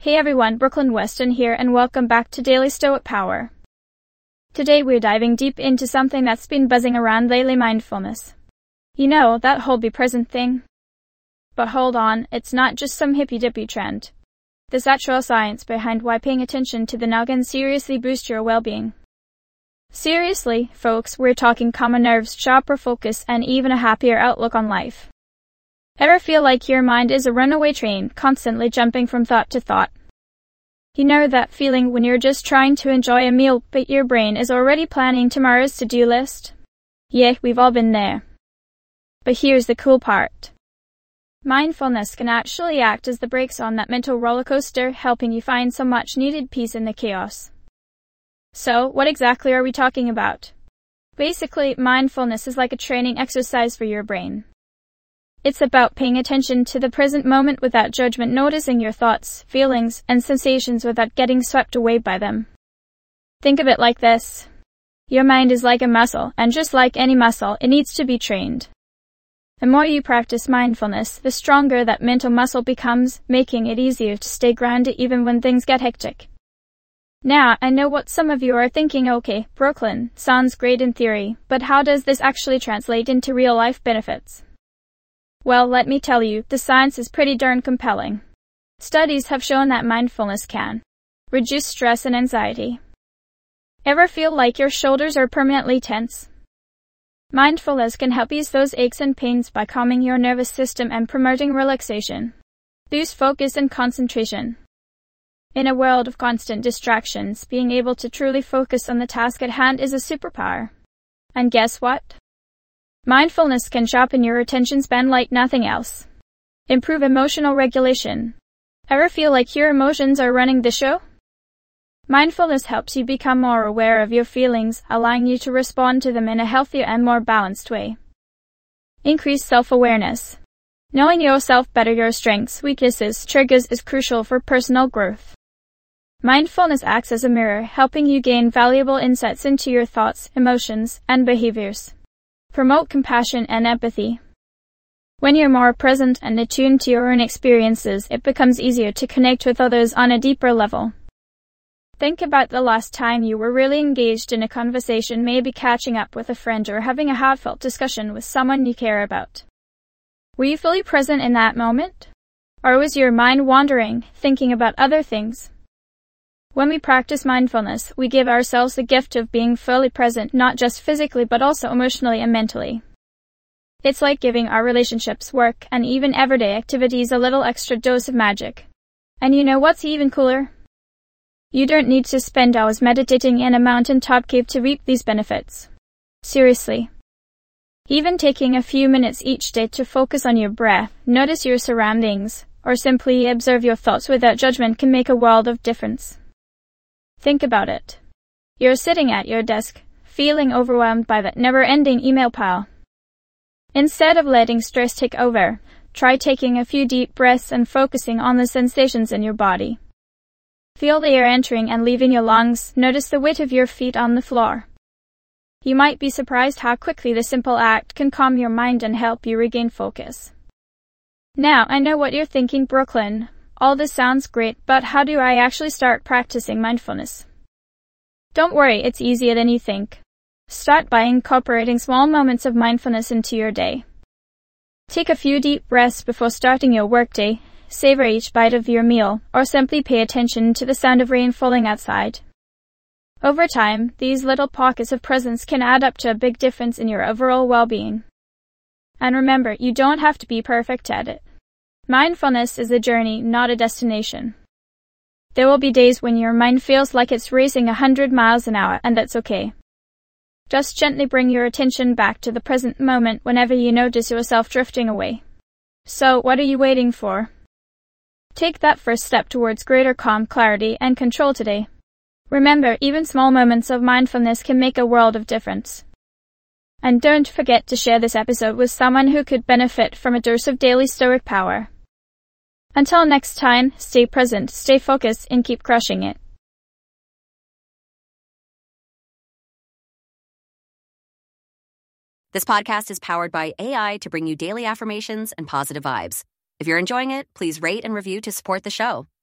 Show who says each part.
Speaker 1: Hey everyone, Brooklyn Weston here and welcome back to Daily Stoic Power. Today we're diving deep into something that's been buzzing around lately: mindfulness. You know, that whole be present thing? But hold on, it's not just some hippy-dippy trend. There's actual science behind why paying attention to the now can seriously boost your well-being. Seriously, folks, we're talking calmer nerves, sharper focus, and even a happier outlook on life. Ever feel like your mind is a runaway train, constantly jumping from thought to thought? You know that feeling when you're just trying to enjoy a meal, but your brain is already planning tomorrow's to-do list? Yeah, we've all been there. But here's the cool part. Mindfulness can actually act as the brakes on that mental roller coaster, helping you find some much-needed peace in the chaos. So, what exactly are we talking about? Basically, mindfulness is like a training exercise for your brain. It's about paying attention to the present moment without judgment, noticing your thoughts, feelings, and sensations without getting swept away by them. Think of it like this. Your mind is like a muscle, and just like any muscle, it needs to be trained. The more you practice mindfulness, the stronger that mental muscle becomes, making it easier to stay grounded even when things get hectic. Now, I know what some of you are thinking. Okay, Brooklyn, sounds great in theory, but how does this actually translate into real-life benefits? Well, let me tell you, the science is pretty darn compelling. Studies have shown that mindfulness can reduce stress and anxiety. Ever feel like your shoulders are permanently tense? Mindfulness can help ease those aches and pains by calming your nervous system and promoting relaxation. Boost focus and concentration. In a world of constant distractions, being able to truly focus on the task at hand is a superpower. And guess what? Mindfulness can sharpen your attention span like nothing else. Improve emotional regulation. Ever feel like your emotions are running the show? Mindfulness helps you become more aware of your feelings, allowing you to respond to them in a healthier and more balanced way. Increase self-awareness. Knowing yourself better, your strengths, weaknesses, triggers is crucial for personal growth. Mindfulness acts as a mirror, helping you gain valuable insights into your thoughts, emotions, and behaviors. Promote compassion and empathy. When you're more present and attuned to your own experiences, it becomes easier to connect with others on a deeper level. Think about the last time you were really engaged in a conversation, maybe catching up with a friend or having a heartfelt discussion with someone you care about. Were you fully present in that moment? Or was your mind wandering, thinking about other things? When we practice mindfulness, we give ourselves the gift of being fully present, not just physically but also emotionally and mentally. It's like giving our relationships, work, and even everyday activities a little extra dose of magic. And you know what's even cooler? You don't need to spend hours meditating in a mountaintop cave to reap these benefits. Seriously. Even taking a few minutes each day to focus on your breath, notice your surroundings, or simply observe your thoughts without judgment can make a world of difference. Think about it. You're sitting at your desk, feeling overwhelmed by that never-ending email pile. Instead of letting stress take over, try taking a few deep breaths and focusing on the sensations in your body. Feel the air entering and leaving your lungs. Notice the weight of your feet on the floor. You might be surprised how quickly this simple act can calm your mind and help you regain focus. Now, I know what you're thinking, Brooklyn. All this sounds great, but how do I actually start practicing mindfulness? Don't worry, it's easier than you think. Start by incorporating small moments of mindfulness into your day. Take a few deep breaths before starting your workday, savor each bite of your meal, or simply pay attention to the sound of rain falling outside. Over time, these little pockets of presence can add up to a big difference in your overall well-being. And remember, you don't have to be perfect at it. Mindfulness is a journey, not a destination. There will be days when your mind feels like it's racing 100 miles an hour, and that's okay. Just gently bring your attention back to the present moment whenever you notice yourself drifting away. So, what are you waiting for? Take that first step towards greater calm, clarity, and control today. Remember, even small moments of mindfulness can make a world of difference. And don't forget to share this episode with someone who could benefit from a dose of daily stoic power. Until next time, stay present, stay focused, and keep crushing it.
Speaker 2: This podcast is powered by AI to bring you daily affirmations and positive vibes. If you're enjoying it, please rate and review to support the show.